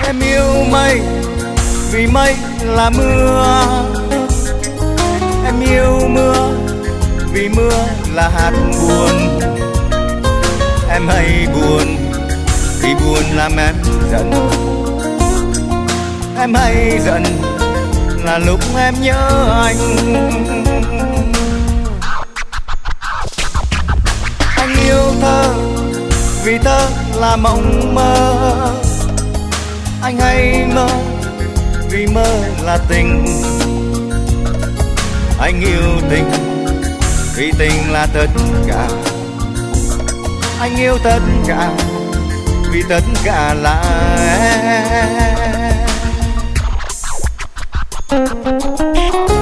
Em yêu mây vì mây là mưa, em yêu mưa vì mưa là hạt buồn. Em hay buồn vì buồn làm em giận, em hay giận là lúc em nhớ anh. Anh yêu thơ vì thơ là mộng mơ, anh hay mơ vì mơ là tình. Anh yêu tình vì tình là tất cả, anh yêu tất cả vì tất cả là em.